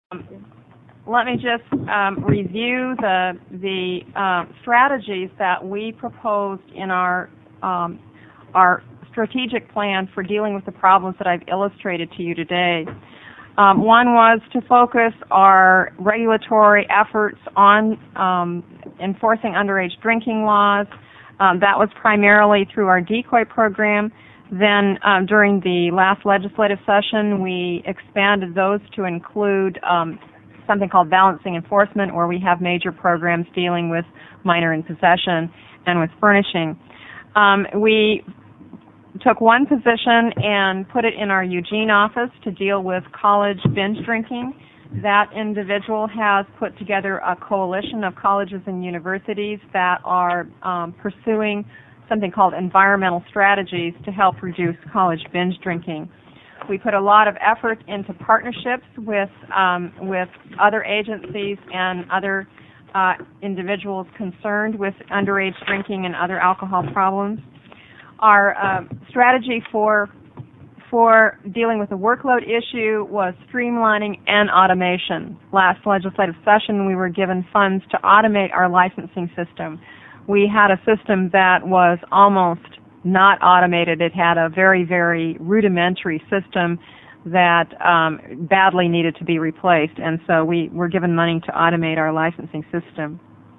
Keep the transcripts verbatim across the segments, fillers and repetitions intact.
Let me just um, review the the uh, strategies that we proposed in our um, our strategic plan for dealing with the problems that I've illustrated to you today. Um, one was to focus our regulatory efforts on um, enforcing underage drinking laws. Um, that was primarily through our decoy program. Then um, during the last legislative session, we expanded those to include um, something called balancing enforcement, where we have major programs dealing with minor in possession and with furnishing. Um, we took one position and put it in our Eugene office to deal with college binge drinking. That individual has put together a coalition of colleges and universities that are um, pursuing something called environmental strategies to help reduce college binge drinking. We put a lot of effort into partnerships with um, with other agencies and other uh, individuals concerned with underage drinking and other alcohol problems. Our uh, strategy for for dealing with the workload issue was streamlining and automation. Last legislative session, we were given funds to automate our licensing system. We had a system that was almost not automated. It had a very, very rudimentary system that um, badly needed to be replaced, and so we were given money to automate our licensing system.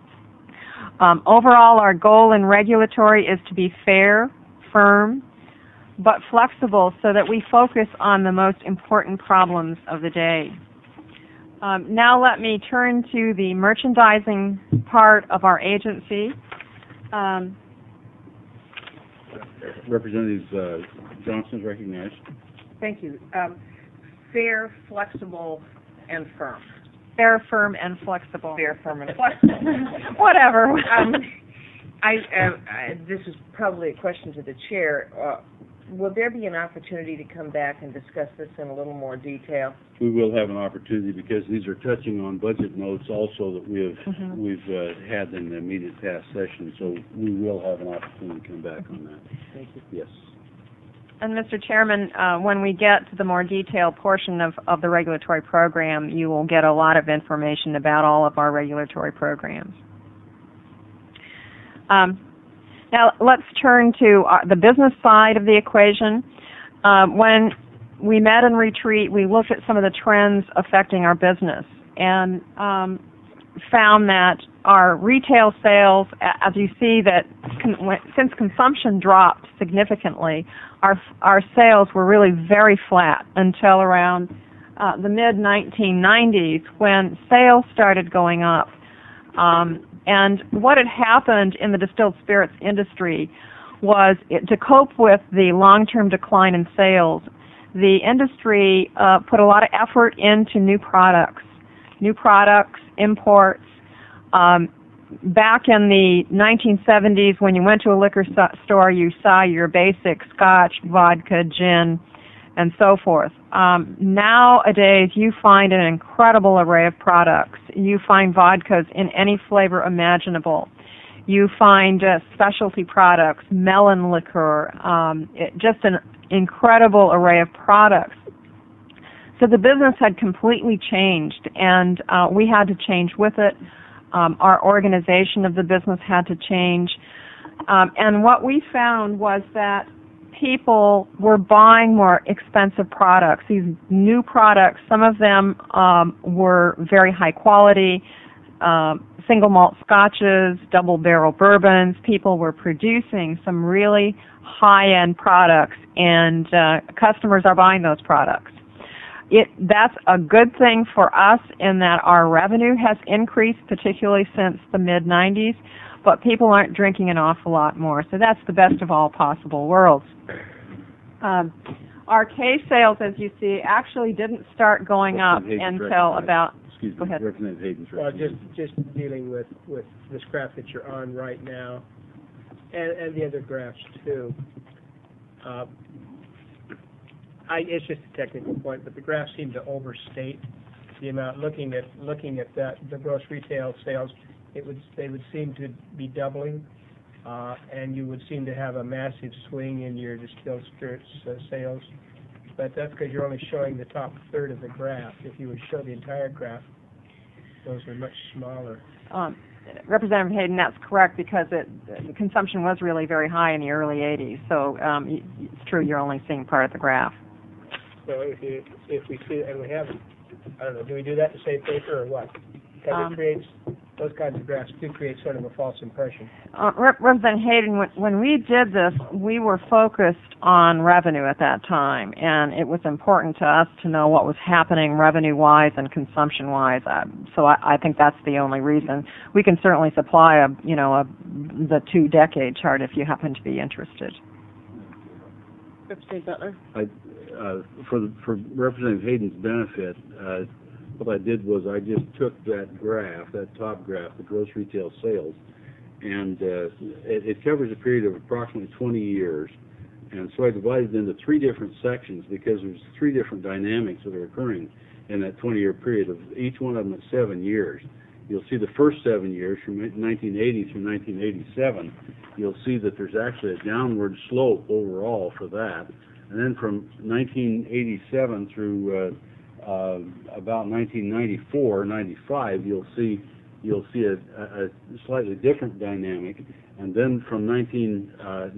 Um, overall, our goal in regulatory is to be fair, firm, but flexible so that we focus on the most important problems of the day. Um, now let me turn to the merchandising part of our agency. Um, Representative uh, Johnson is recognized. Thank you. Um, fair, flexible, and firm. Fair, firm, and flexible. Fair, firm, and flexible. Whatever. um, I, uh, I, this is probably a question to the chair. Uh, will there be an opportunity to come back and discuss this in a little more detail? We will have an opportunity because these are touching on budget notes also that we have Mm-hmm. we've uh, had in the immediate past session. So we will have an opportunity to come back on that. Thank you. Yes. And Mister Chairman, uh, when we get to the more detailed portion of, of the regulatory program, you will get a lot of information about all of our regulatory programs. Um, now let's turn to uh, the business side of the equation. Um, when we met in retreat, we looked at some of the trends affecting our business and um, found that our retail sales, as you see that con since consumption dropped significantly, our, our sales were really very flat until around uh, the mid nineteen nineties when sales started going up. Um, and what had happened in the distilled spirits industry was it, to cope with the long-term decline in sales, the industry uh, put a lot of effort into new products, new products, imports. Um, back in the nineteen seventies, when you went to a liquor store, you saw your basic scotch, vodka, gin, and so forth. Um, nowadays, you find an incredible array of products. You find vodkas in any flavor imaginable. You find uh, specialty products, melon liquor, um, it, just an incredible array of products. So the business had completely changed, and uh, we had to change with it. Um, our organization of the business had to change. Um, and what we found was that people were buying more expensive products, these new products. Some of them um, were very high quality, um, single malt scotches, double barrel bourbons. People were producing some really high-end products, and uh, customers are buying those products. It, that's a good thing for us in that our revenue has increased, particularly since the mid nineties, but people aren't drinking an awful lot more, so that's the best of all possible worlds. Um, our case sales, as you see, actually didn't start going up until about... Excuse me, Go ahead. Representative Hayden's Well, just recognized. just dealing with with this graph that you're on right now, and and the other graphs too. Uh, I, it's just a technical point, but the graphs seem to overstate the amount. Looking at looking at that, the gross retail sales, it would they would seem to be doubling, uh, and you would seem to have a massive swing in your distilled spirits uh, sales. but that's because you're only showing the top third of the graph. If you would show the entire graph, those are much smaller. Um, Representative Hayden, that's correct because it, the consumption was really very high in the early eighties. So um, y- it's true you're only seeing part of the graph. So if you, if we see, and we haven't, I don't know, do we do that to save paper or what? Because Um, it creates, those kinds of graphs do create sort of a false impression. Uh, Rep- Representative Hayden, when, when we did this, we were focused on revenue at that time, and it was important to us to know what was happening revenue-wise and consumption-wise. Uh, so I, I think that's the only reason. We can certainly supply a, you know, a, the two-decade chart if you happen to be interested. Representative Butler? I, uh, for the, for Representative Hayden's benefit, uh, what I did was I just took that graph, that top graph, the gross retail sales, and uh, it, it covers a period of approximately twenty years. And so I divided it into three different sections because there's three different dynamics that are occurring in that twenty-year period, of each one of them at seven years. You'll see the first seven years, from nineteen eighty through nineteen eighty-seven, you'll see that there's actually a downward slope overall for that. And then from nineteen eighty-seven through uh, uh, about nineteen ninety-four, ninety-five, you'll see you'll see a, a slightly different dynamic. And then from nineteen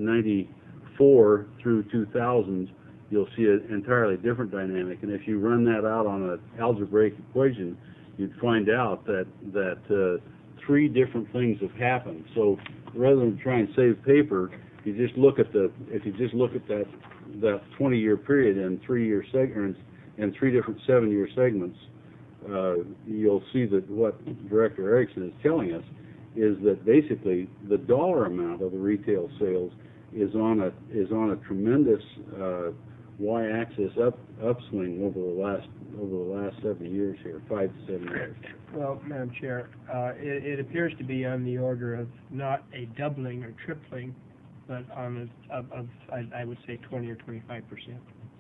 ninety-four through two thousand, you'll see an entirely different dynamic. And if you run that out on an algebraic equation, you'd find out that that uh, three different things have happened. So rather than try and save paper, you just look at the if you just look at that that twenty-year period in three-year segments and three different seven-year segments, uh, you'll see that what Director Erickson is telling us is that basically the dollar amount of the retail sales is on a is on a tremendous uh, y-axis up upswing over the last over the last seven years here, five to seven years. Well, Madam Chair, uh, it, it appears to be on the order of not a doubling or tripling, but on a, of, of I, I would say twenty or twenty-five percent.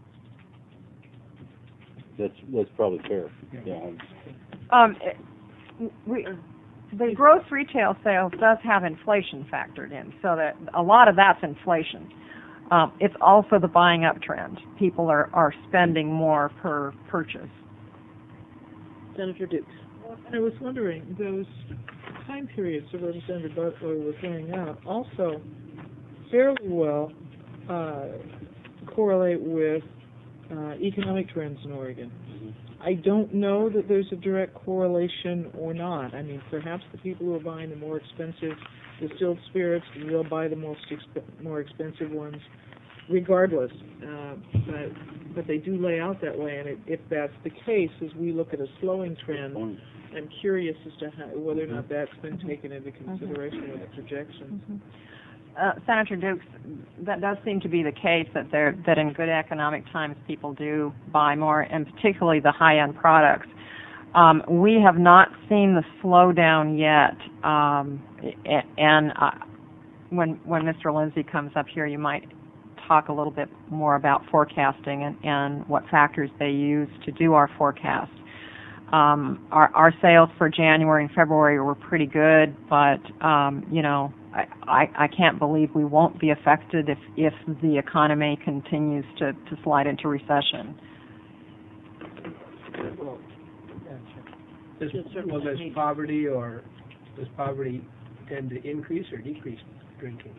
That's that's probably fair. Yeah. Yeah. Um, it, we, the gross retail sales does have inflation factored in, so that a lot of that's inflation. Um, it's also the buying up trend. People are, are spending more per purchase. Senator Dukes? I was wondering, those time periods that Representative Butler was laying out also fairly well uh, correlate with uh, economic trends in Oregon. I don't know that there's a direct correlation or not. I mean, perhaps the people who are buying the more expensive distilled spirits will buy the most exp more expensive ones, regardless. Uh, but but they do lay out that way, and it, if that's the case, as we look at a slowing trend, I'm curious as to how, whether or not that's been taken into consideration with the projections. Mm-hmm. Uh, Senator Dukes, that does seem to be the case, that there that in good economic times people do buy more, and particularly the high-end products. Um, we have not seen the slowdown yet, um, and uh, when when Mister Lindsay comes up here, you might talk a little bit more about forecasting and, and what factors they use to do our forecast. Um, our, our sales for January and February were pretty good, but um, you know, I, I, I can't believe we won't be affected if, if the economy continues to, to slide into recession. Well, does, well, does poverty or does poverty tend to increase or decrease drinking?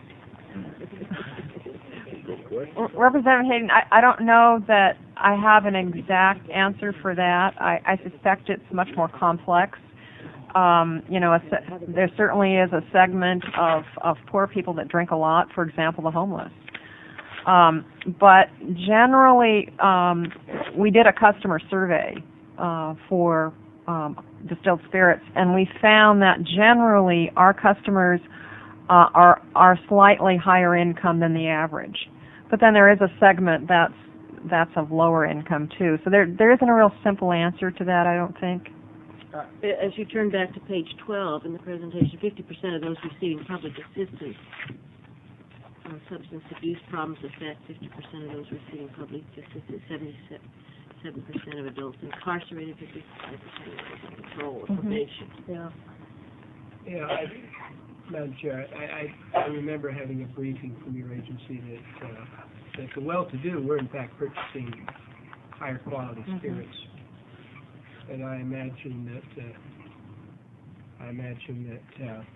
Representative Hayden, I, I don't know that I have an exact answer for that. I, I suspect it's much more complex. Um, you know, a se there certainly is a segment of, of poor people that drink a lot, for example, the homeless. Um, but generally, um, we did a customer survey uh, for um, distilled spirits, and we found that generally our customers uh, are, are slightly higher income than the average. But then there is a segment that's, that's of lower income, too. So there, there isn't a real simple answer to that, I don't think. Uh, as you turn back to page twelve in the presentation, fifty percent of those receiving public assistance on substance abuse problems affect fifty percent of those receiving public assistance, seventy-seven percent of adults incarcerated, fifty-five percent of those on control or probation. Yeah. Yeah, I, Madam Chair, I, I, I remember having a briefing from your agency that uh, the, the well-to-do, we're in fact purchasing higher quality Mhm. spirits. And I imagine that, uh, I imagine that, uh,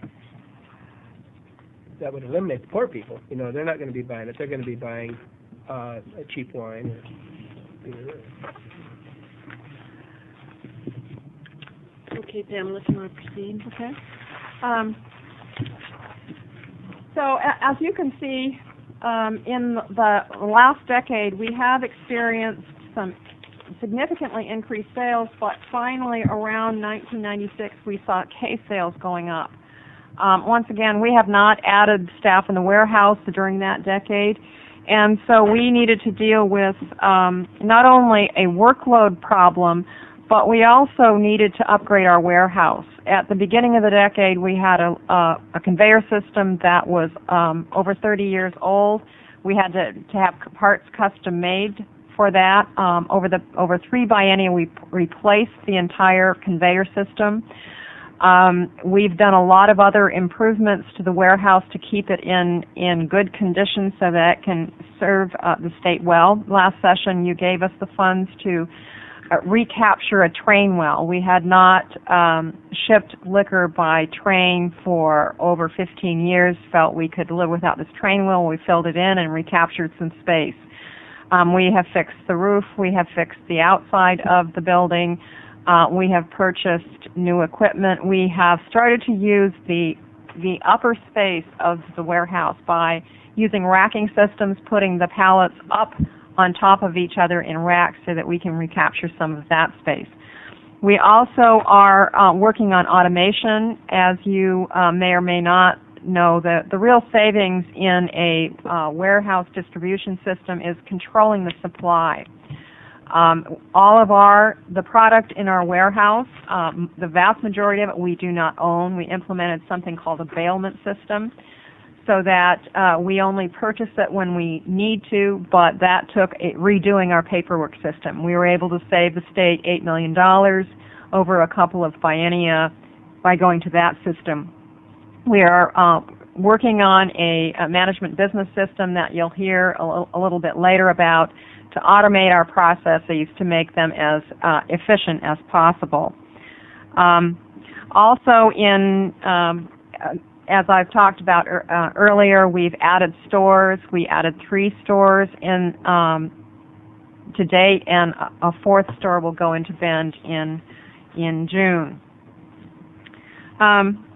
that would eliminate the poor people. You know, they're not going to be buying it. They're going to be buying uh, a cheap wine or beer. Okay, Pamela, if you want to proceed. Okay. Um, so a- as you can see, um, in the last decade, we have experienced some significantly increased sales, but finally around nineteen ninety-six, we saw case sales going up. Um, once again, we have not added staff in the warehouse during that decade, and so we needed to deal with um, not only a workload problem, but we also needed to upgrade our warehouse. At the beginning of the decade, we had a, a, a conveyor system that was um, over thirty years old. We had to, to have parts custom made for that. Um, over the over three biennia, we replaced the entire conveyor system. Um, we've done a lot of other improvements to the warehouse to keep it in, in good condition so that it can serve uh, the state well. Last session, you gave us the funds to uh, recapture a train well. We had not um, shipped liquor by train for over fifteen years, felt we could live without this train well. We filled it in and recaptured some space. Um, we have fixed the roof. We have fixed the outside of the building. Uh, we have purchased new equipment. We have started to use the the upper space of the warehouse by using racking systems, putting the pallets up on top of each other in racks so that we can recapture some of that space. We also are uh, working on automation. As you uh, may or may not know, the, the real savings in a uh, warehouse distribution system is controlling the supply. Um, all of our, the product in our warehouse, um, the vast majority of it we do not own. We implemented something called a bailment system so that uh, we only purchase it when we need to, but that took a, redoing our paperwork system. We were able to save the state eight million dollars over a couple of biennia by going to that system. We are uh, working on a, a management business system that you'll hear a, a little bit later about, to automate our processes to make them as uh, efficient as possible. Um, also, in um, as I've talked about er, uh, earlier, we've added stores. We added three stores in um, to date, and a fourth store will go into Bend in in June. Um,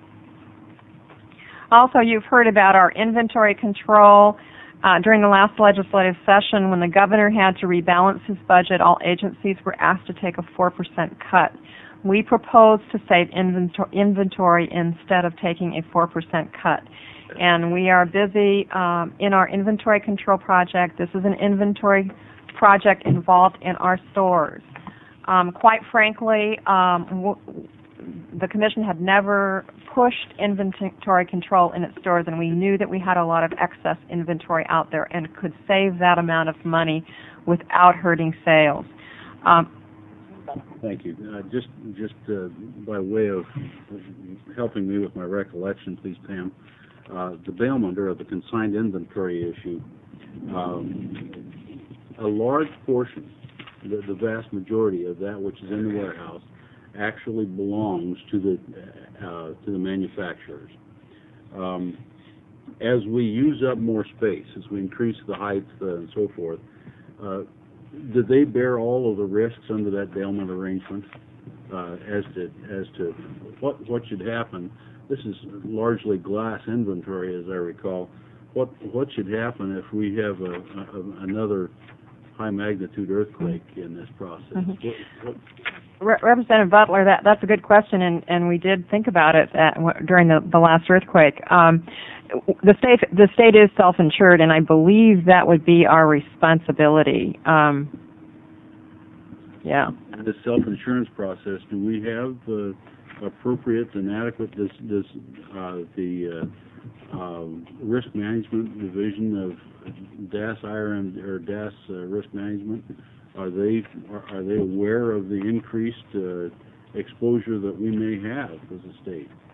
also, you've heard about our inventory control. Uh, during the last legislative session, when the governor had to rebalance his budget, all agencies were asked to take a four percent cut. We proposed to save inventory, inventory instead of taking a four percent cut. And we are busy um, in our inventory control project. This is an inventory project involved in our stores. Um, quite frankly, um, w the Commission had never pushed inventory control in its stores, and we knew that we had a lot of excess inventory out there and could save that amount of money without hurting sales. Um, Thank you. Uh, just just uh, by way of helping me with my recollection, please, Pam, uh, the bailment or the consigned inventory issue, um, a large portion, the, the vast majority of that which is in the warehouse actually belongs to the uh, to the manufacturers. Um, as we use up more space, as we increase the height uh, and so forth, uh, do they bear all of the risks under that bailment arrangement uh, as to as to what what should happen? This is largely glass inventory, as I recall. What what should happen if we have a, a, another high magnitude earthquake in this process? Mm-hmm. what, what, Re Representative Butler, that, that's a good question, and, and we did think about it at, during the, the last earthquake. Um, the state the state is self-insured, and I believe that would be our responsibility. Um, yeah. In the self-insurance process, do we have uh, appropriate and adequate does, does uh, the uh, uh, risk management division of D A S I R M or D A S uh, risk management? Are they are, are they aware of the increased uh, exposure that we may have as a state?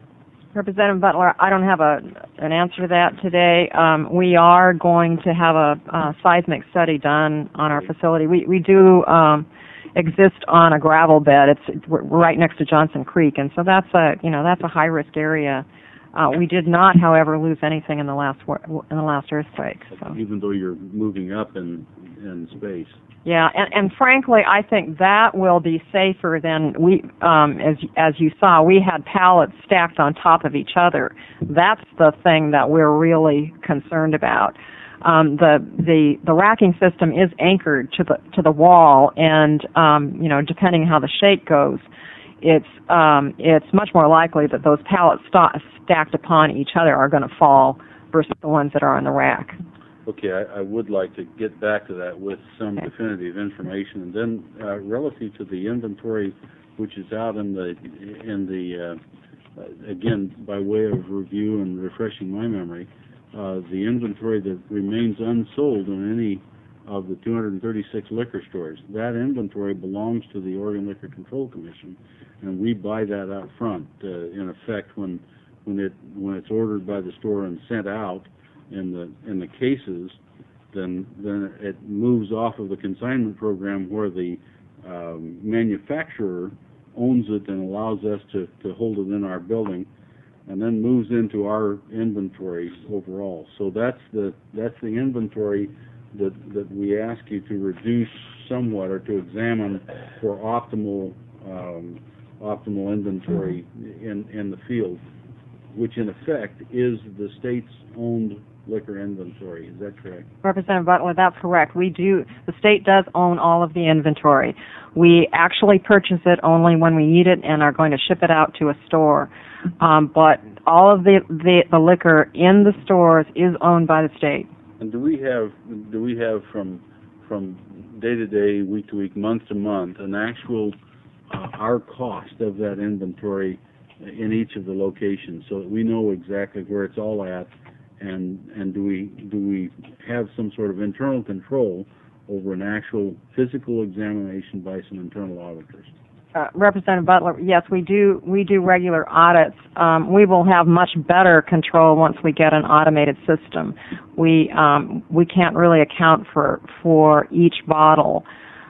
Representative Butler, I don't have a an answer to that today. Um, we are going to have a, a seismic study done on our facility. We we do um, exist on a gravel bed. It's we're right next to Johnson Creek, and so that's a you know that's a high risk area. Uh, we did not, however, lose anything in the last war, in the last earthquake. So. Even though you're moving up in in space. Yeah, and, and frankly, I think that will be safer than we, um, as as you saw, we had pallets stacked on top of each other. That's the thing that we're really concerned about. Um, the the the racking system is anchored to the to the wall, and um, you know, depending how the shake goes, it's um, it's much more likely that those pallets st- stacked upon each other are going to fall versus the ones that are on the rack. Okay, I, I would like to get back to that with some Okay. definitive information, and then uh, relative to the inventory, which is out in the in the uh, uh, again by way of review and refreshing my memory, uh, the inventory that remains unsold in any of the two hundred thirty-six liquor stores. That inventory belongs to the Oregon Liquor Control Commission, and we buy that out front. Uh, in effect, when when it when it's ordered by the store and sent out in the in the cases, then then it moves off of the consignment program where the um, manufacturer owns it and allows us to, to hold it in our building, and then moves into our inventory overall. So that's the that's the inventory that that we ask you to reduce somewhat or to examine for optimal um, optimal inventory in in the field, which in effect is the state's owned liquor inventory. Is that correct? Representative Butler, that's correct. We do, the state does own all of the inventory. We actually purchase it only when we need it and are going to ship it out to a store. Um, but all of the, the, the liquor in the stores is owned by the state. And do we have do we have from from day to day, week to week, month to month, an actual uh, our cost of that inventory in each of the locations, so that we know exactly where it's all at? And and do we do we have some sort of internal control over an actual physical examination by some internal auditors? Uh, Representative Butler, yes, we do. We do regular audits. Um, we will have much better control once we get an automated system. We um, we can't really account for for each bottle.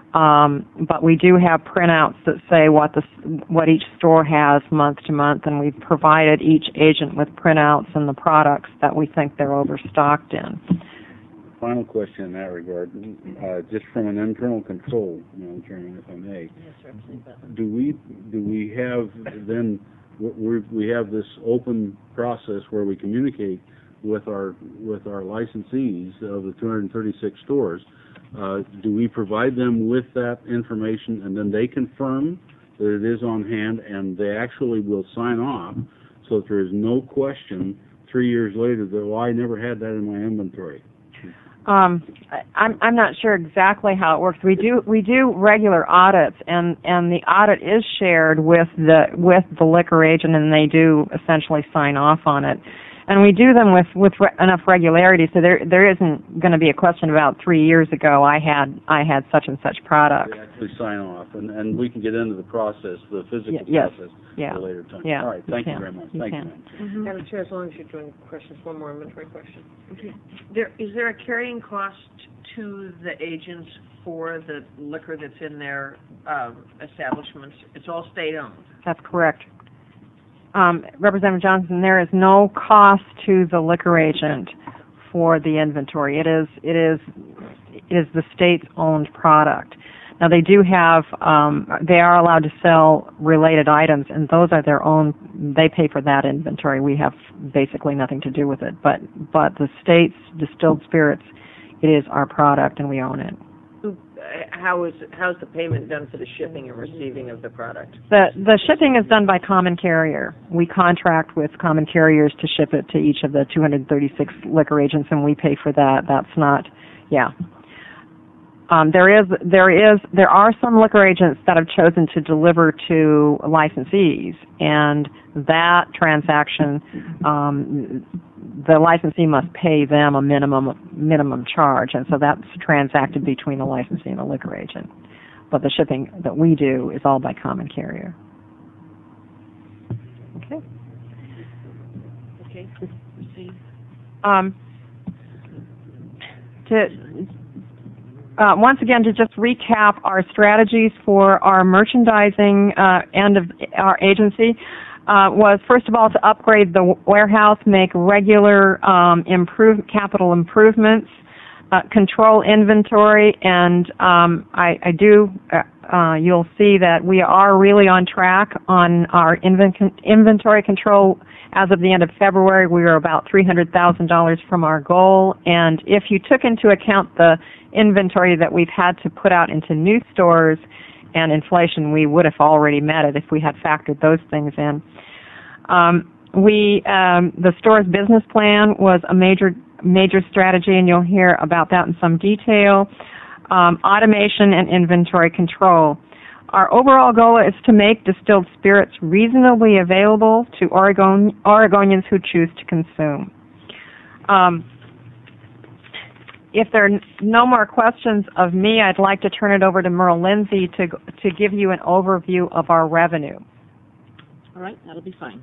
Um, but we do have printouts that say what the what each store has month to month, and we've provided each agent with printouts and the products that we think they're overstocked in. Final question in that regard, uh, just from an internal control, Madam Chairman, if I may. Yes, Representative Butler. Do we do we have then we we have this open process where we communicate with our with our licensees of the two hundred thirty-six stores? Uh, do we provide them with that information, and then they confirm that it is on hand, and they actually will sign off, so that there is no question three years later that, well, I never had that in my inventory? Um, I, I'm I'm not sure exactly how it works. We do we do regular audits, and, and the audit is shared with the with the liquor agent, and they do essentially sign off on it. And we do them with, with re- enough regularity, so there there isn't going to be a question about three years ago I had I had such and such product. They actually sign off, and, and we can get into the process, the physical Y- yes. process, Yeah. at a later time. Yeah. All right, thank you, can. very much. You thank can. you, ma'am. Mm-hmm. Madam Chair, as long as you're doing questions, one more inventory question. Okay. There, is there a carrying cost to the agents for the liquor that's in their um, establishments? It's all state-owned. That's correct. Um, Representative Johnson, there is no cost to the liquor agent for the inventory. It is it is it is the state's owned product. Now they do have um, they are allowed to sell related items, and those are their own. They pay for that inventory. We have basically nothing to do with it. But but the state's distilled spirits, it is our product, and we own it. Who- uh, How is, how's the payment done for the shipping and receiving of the product? The the shipping is done by common carrier. We contract with common carriers to ship it to each of the two hundred thirty-six liquor agents, and we pay for that. That's not, yeah. Um, there is there is there are some liquor agents that have chosen to deliver to licensees, and that transaction, um, the licensee must pay them a minimum minimum charge, and so that's transacted between the licensee and the liquor agent. But the shipping that we do is all by common carrier. Okay. Receive. Um, to uh, once again, to just recap our strategies for our merchandising uh, end of our agency uh, was, first of all, to upgrade the warehouse, make regular um, improve capital improvements, uh, control inventory, and um, I, I do. Uh, uh, you'll see that we are really on track on our inven- inventory control. As of the end of February, we were about three hundred thousand dollars from our goal, and if you took into account the inventory that we've had to put out into new stores and inflation, we would have already met it if we had factored those things in. Um, we, um, the store's business plan was a major, major strategy, and you'll hear about that in some detail. Um, automation and inventory control. Our overall goal is to make distilled spirits reasonably available to Oregon, Oregonians who choose to consume. Um, if there are no more questions of me, I'd like to turn it over to Merle Lindsay to, to give you an overview of our revenue. All right, that'll be fine.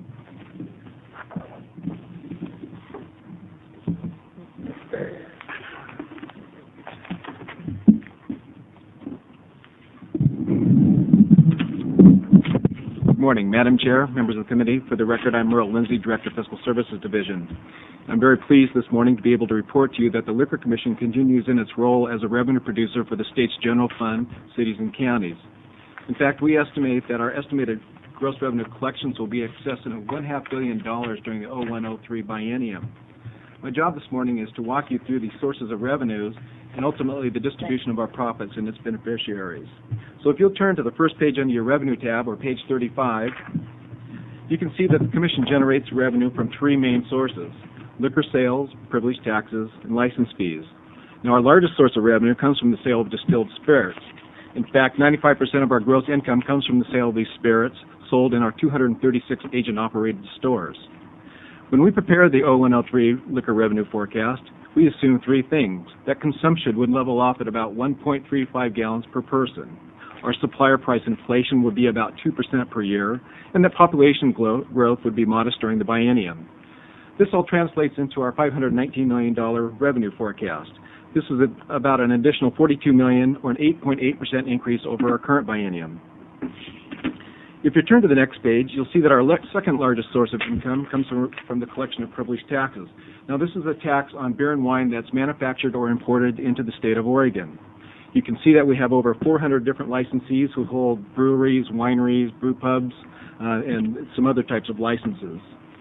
Good morning, Madam Chair, members of the committee. For the record, I'm Merle Lindsay, Director of Fiscal Services Division. I'm very pleased this morning to be able to report to you that the Liquor Commission continues in its role as a revenue producer for the state's general fund, cities, and counties. In fact, we estimate that our estimated gross revenue collections will be in excess of one half billion dollars during the oh one oh three biennium. My job this morning is to walk you through the sources of revenues and ultimately the distribution of our profits and its beneficiaries. So if you'll turn to the first page under your revenue tab, or page thirty-five, you can see that the Commission generates revenue from three main sources: liquor sales, privilege taxes, and license fees. Now, our largest source of revenue comes from the sale of distilled spirits. In fact, ninety-five percent of our gross income comes from the sale of these spirits sold in our two hundred thirty-six agent-operated stores. When we prepare the oh one oh three liquor revenue forecast, we assume three things: that consumption would level off at about one point three five gallons per person, our supplier price inflation would be about two percent per year, and that population growth would be modest during the biennium. This all translates into our five hundred nineteen million dollars revenue forecast. This is a, about an additional forty-two million dollars, or an eight point eight percent increase over our current biennium. If you turn to the next page, you'll see that our le- second largest source of income comes from, from the collection of privilege taxes. Now, this is a tax on beer and wine that's manufactured or imported into the state of Oregon. You can see that we have over four hundred different licensees who hold breweries, wineries, brew pubs, uh, and some other types of licenses.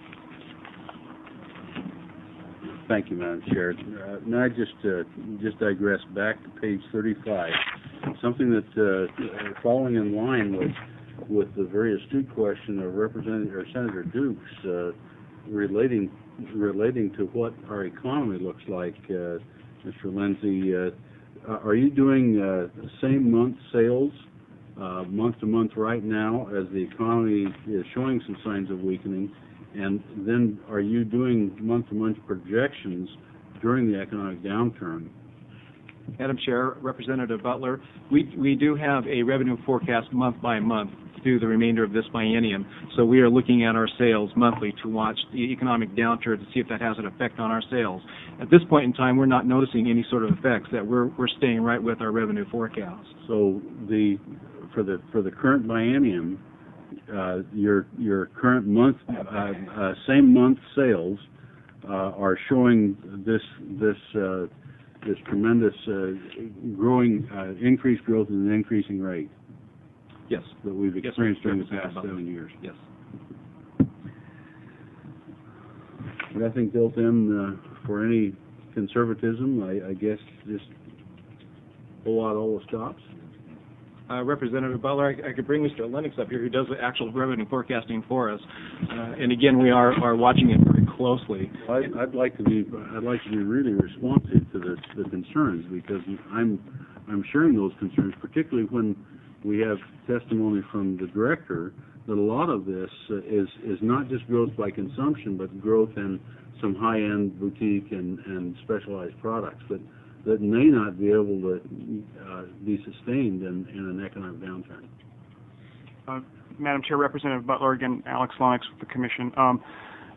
Thank you, Madam Chair. Uh, now I just uh, just digress back to page thirty-five. Something that uh, following in line with with the very astute question of Representative or Senator Dukes uh, relating relating to what our economy looks like, uh, Mister Lindsay. Uh, are you doing uh, same month sales uh, month to month right now as the economy is showing some signs of weakening? And then are you doing month-to-month projections during the economic downturn? Madam Chair, Representative Butler, we, we do have a revenue forecast month by month through the remainder of this biennium. So we are looking at our sales monthly to watch the economic downturn to see if that has an effect on our sales. At this point in time, we're not noticing any sort of effects, that we're, we're staying right with our revenue forecast. So the for the for the current biennium, Uh, your your current month, uh, uh, same month sales uh, are showing this this uh, this tremendous uh, growing uh, increased growth at an increasing rate. Yes, that we've experienced during the past seven years. Yes. Nothing built in uh, for any conservatism. I, I guess just pull out all the stops. Uh, Representative Butler, I, I could bring Mister Lennox up here, who does the actual revenue forecasting for us. Uh, and again, we are, are watching it very closely. I'd, I'd like to be I'd like to be really responsive to the, the concerns, because I'm I'm sharing those concerns, particularly when we have testimony from the director that a lot of this uh, is is not just growth by consumption, but growth in some high-end boutique and, and specialized products that. that may not be able to uh, be sustained in, in an economic downturn. Uh, Madam Chair, Representative Butler, again, Alex Lennox with the Commission. Um,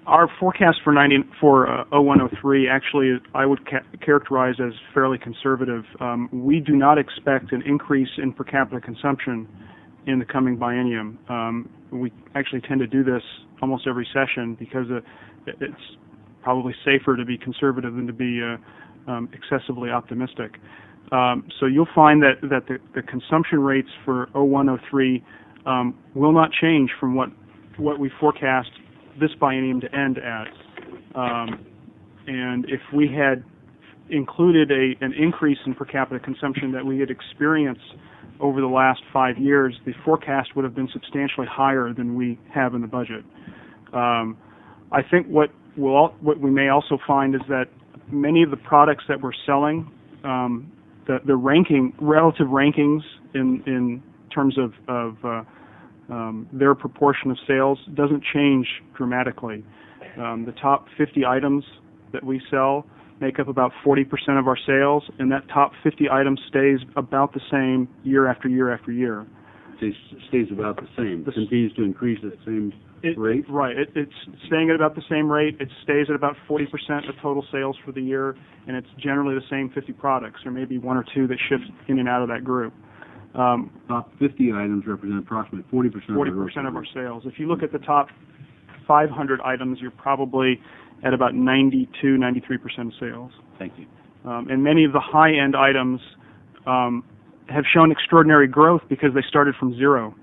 Our forecast for ninety for uh, oh one oh three actually I would ca- characterize as fairly conservative. Um, we do not expect an increase in per capita consumption in the coming biennium. Um, we actually tend to do this almost every session because uh, it's probably safer to be conservative than to be uh, um, excessively optimistic. Um, so you'll find that, that the, the consumption rates for oh one oh three um, will not change from what, what we forecast this biennium to end at. Um, and if we had included a, an increase in per capita consumption that we had experienced over the last five years, the forecast would have been substantially higher than we have in the budget. Um, I think what we'll all, what we may also find is that many of the products that we're selling, um, the, the ranking, relative rankings in, in terms of, of uh, um, their proportion of sales doesn't change dramatically. Um, the top fifty items that we sell make up about forty percent of our sales, and that top fifty items stays about the same year after year after year. It stays about the same. The, continues to increase at the same it, rate? Right. It, it's staying at about the same rate. It stays at about forty percent of total sales for the year, and it's generally the same fifty products. There may be one or two that shift in and out of that group. Um, top fifty items represent approximately forty percent forty percent of our sales. If you look at the top five hundred items, you're probably at about ninety-two, ninety-three percent of sales. Thank you. Um, and many of the high-end items um, have shown extraordinary growth because they started from zero.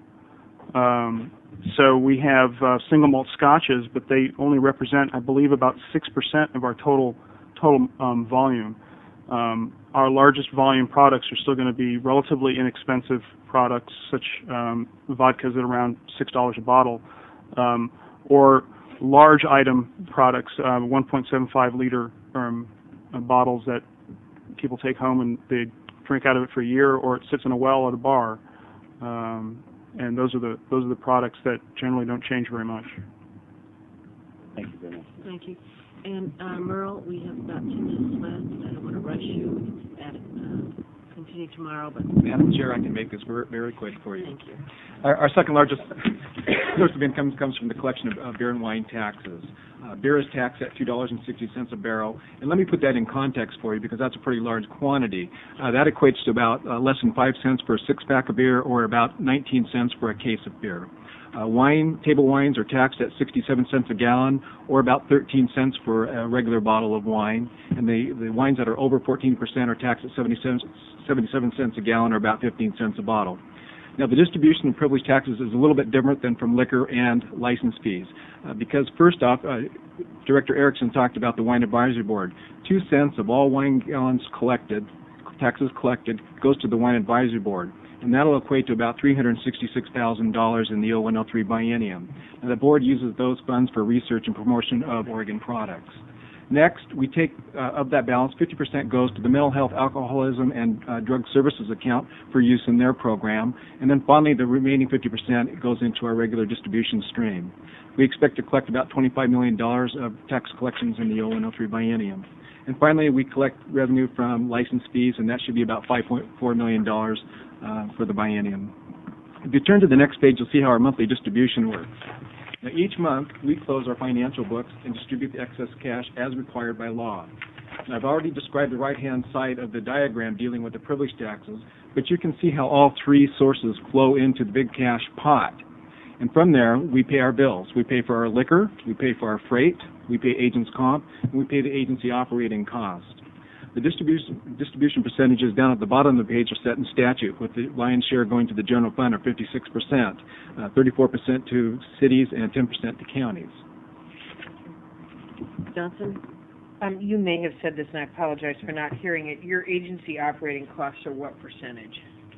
Um, so we have uh, single malt scotches, but they only represent, I believe, about six percent of our total total um, volume. Um, our largest volume products are still going to be relatively inexpensive products, such um, vodkas at around six dollars a bottle, um, or large item products, uh, one point seven five liter um, uh, bottles that people take home and they drink out of it for a year, or it sits in a well at a bar. Um, and those are the those are the products that generally don't change very much. Thank you very much. Thank you. And uh, Merle, we have about two minutes left. I don't want to rush you. At, uh, continue tomorrow, but Madam Chair, I can make this very, very quick for you. Thank you. Our, our second largest source of income comes from the collection of uh, beer and wine taxes. Uh, beer is taxed at two dollars and sixty cents a barrel, and let me put that in context for you because that's a pretty large quantity. Uh, that equates to about uh, less than five cents for a six-pack of beer, or about nineteen cents for a case of beer. Uh, wine, table wines are taxed at sixty-seven cents a gallon, or about thirteen cents for a regular bottle of wine. And the, the wines that are over fourteen percent are taxed at seventy-seven, seventy-seven cents a gallon, or about fifteen cents a bottle. Now, the distribution of privilege taxes is a little bit different than from liquor and license fees, uh, because first off, uh, Director Erickson talked about the Wine Advisory Board. Two cents of all wine gallons collected, taxes collected, goes to the Wine Advisory Board, and that'll equate to about three hundred sixty-six thousand dollars in the oh one oh three biennium. And the board uses those funds for research and promotion of Oregon products. Next, we take, uh, of that balance, fifty percent goes to the Mental Health, Alcoholism, and uh, Drug Services account for use in their program. And then finally, the remaining fifty percent goes into our regular distribution stream. We expect to collect about twenty-five million dollars of tax collections in the oh one oh three biennium. And finally, we collect revenue from license fees, and that should be about five point four million dollars uh, for the biennium. If you turn to the next page, you'll see how our monthly distribution works. Now, each month, we close our financial books and distribute the excess cash as required by law. And I've already described the right-hand side of the diagram dealing with the privilege taxes, but you can see how all three sources flow into the big cash pot. And from there, we pay our bills. We pay for our liquor, we pay for our freight, we pay agents' comp, and we pay the agency operating cost. The distribution, distribution percentages down at the bottom of the page are set in statute, with the lion's share going to the general fund of fifty-six percent, uh, thirty-four percent to cities, and ten percent to counties. Johnson? Um, you may have said this, and I apologize for not hearing it. Your agency operating costs are what percentage?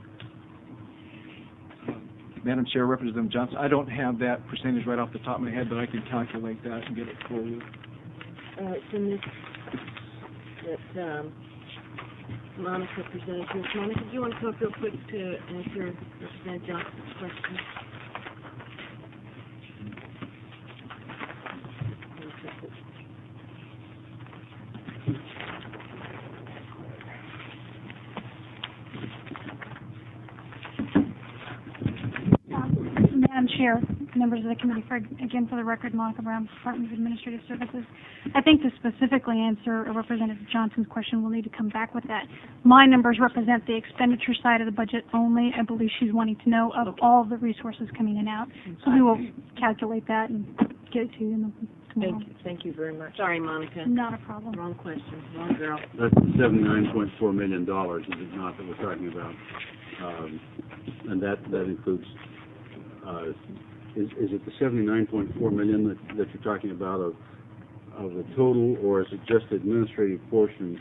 Madam Chair, Representative Johnson, I don't have that percentage right off the top of my head, but I can calculate that and get it for you. Uh, it's in this, that um, Monica presented to us. Monica, do you want to come up real quick to answer Representative Johnson's question? Madam Chair, members of the committee. For, again, for the record, Monica Brown, Department of Administrative Services. I think to specifically answer Representative Johnson's question, we'll need to come back with that. My numbers represent the expenditure side of the budget only. I believe she's wanting to know of all the resources coming in and out. So we will calculate that and get it to you in the, tomorrow. Thank you, thank you very much. Sorry, Monica. Not a problem. Wrong question, wrong girl. That's seventy-nine point four million dollars, is it not, that we're talking about? Um, and that, that includes, uh, is, is it the seventy-nine point four million that, that you're talking about of, of the total, or is it just the administrative portion?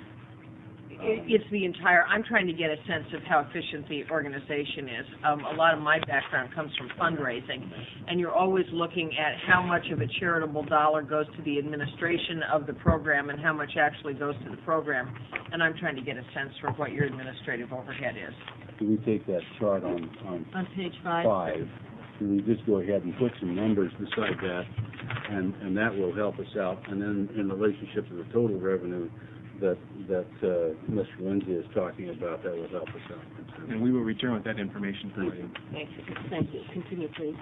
It- It's the entire, I'm trying to get a sense of how efficient the organization is. Um, a lot of my background comes from fundraising, and you're always looking at how much of a charitable dollar goes to the administration of the program and how much actually goes to the program. And I'm trying to get a sense for what your administrative overhead is. Do we take that chart on, on On page five. five? Do we just go ahead and put some numbers beside that, and, and that will help us out? And then in relationship to the total revenue that, that uh, Mister Lindsay is talking about, that will help us out. And we will return with that information for you. Thank you. Thank you. Continue, please.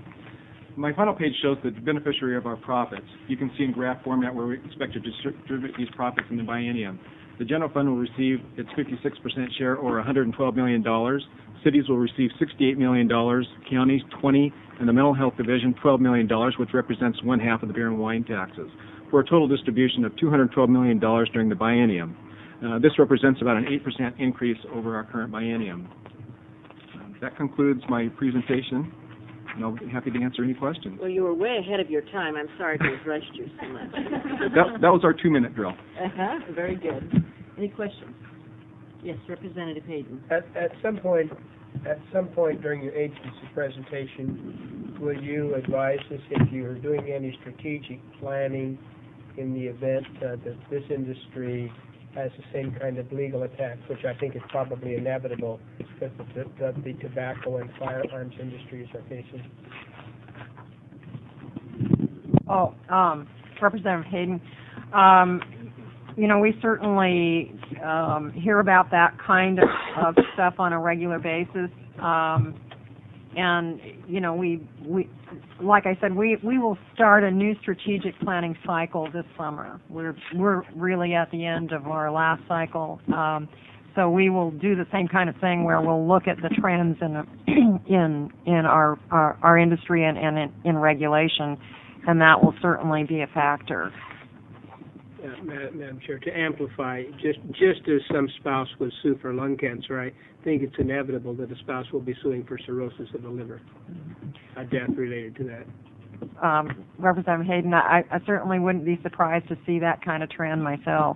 My final page shows the beneficiary of our profits. You can see in graph format where we expect to distribute these profits in the biennium. The general fund will receive its fifty-six percent share, or one hundred twelve million dollars. Cities will receive sixty-eight million dollars, counties twenty, and the mental health division twelve million dollars, which represents one half of the beer and wine taxes, for a total distribution of two hundred twelve million dollars during the biennium. Uh, this represents about an eight percent increase over our current biennium. Uh, that concludes my presentation, and I'll be happy to answer any questions. Well, you were way ahead of your time. I'm sorry to have rushed you so much. That, that was our two-minute drill. Uh-huh, very good. Any questions? Yes, Representative Hayden. At, at some point, at some point during your agency presentation, will you advise us if you are doing any strategic planning in the event uh, that this industry has the same kind of legal attacks, which I think is probably inevitable, that the, that the tobacco and firearms industries are facing? Oh, um, Representative Hayden, um, you know, we certainly um, hear about that kind of, of stuff on a regular basis. Um, and, you know, we, we, like I said, we, we will start a new strategic planning cycle this summer. We're, we're really at the end of our last cycle. Um, so we will do the same kind of thing where we'll look at the trends in, in, in our, our, our industry and, and in, in regulation, and that will certainly be a factor. Uh, Madam Madam Chair, to amplify, just just as some spouse would sue for lung cancer, I think it's inevitable that a spouse will be suing for cirrhosis of the liver, a death related to that. Um, Representative Hayden, I, I certainly wouldn't be surprised to see that kind of trend myself.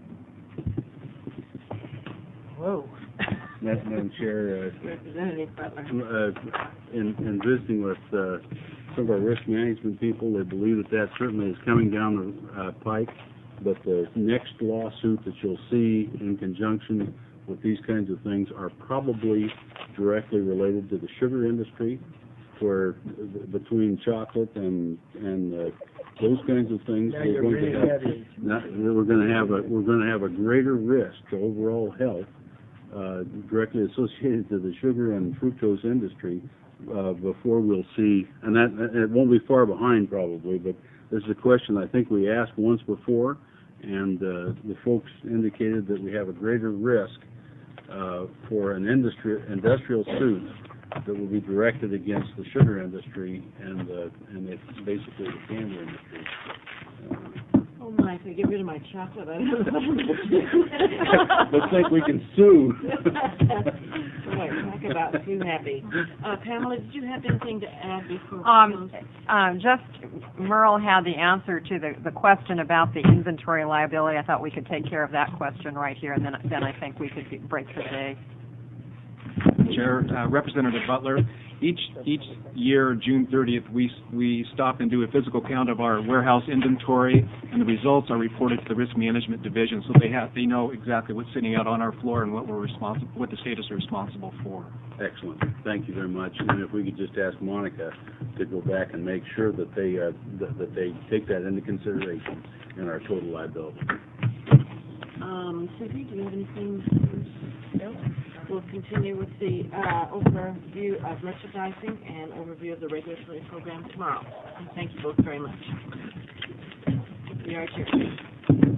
Whoa. Madam Chair, uh, Representative Butler. uh, in, in visiting with uh, some of our risk management people, they believe that that certainly is coming down the uh, pike. But the next lawsuit that you'll see in conjunction with these kinds of things are probably directly related to the sugar industry, where between chocolate and and uh, those kinds of things, Now we're you're going really to have heavy. not, we're going to have a we're going to have a greater risk to overall health uh, directly associated to the sugar and fructose industry uh, before we'll see, and that it won't be far behind probably, but. This is a question I think we asked once before, and uh, the folks indicated that we have a greater risk uh, for an industry, industrial suit that will be directed against the sugar industry and uh, and it's basically the candy industry. Uh, Oh, my, if I get rid of my chocolate, I don't know. Let's think we can sue. Boy, talk about too happy. Uh, Pamela, did you have anything to add before we Um, close? um, just Merle had the answer to the, the question about the inventory liability. I thought we could take care of that question right here, and then then I think we could get- break for the day. Chair, uh, Representative Butler, each each year, June thirtieth, we we stop and do a physical count of our warehouse inventory, and the results are reported to the Risk Management Division, so they have they know exactly what's sitting out on our floor and what we're responsible, what the state is responsible for. Excellent. Thank you very much. And if we could just ask Monica to go back and make sure that they uh, that, that they take that into consideration in our total liability. Um, Cindy, do you have anything? No? We'll continue with the uh, overview of merchandising and overview of the regulatory program tomorrow. And thank you both very much. We are adjourned.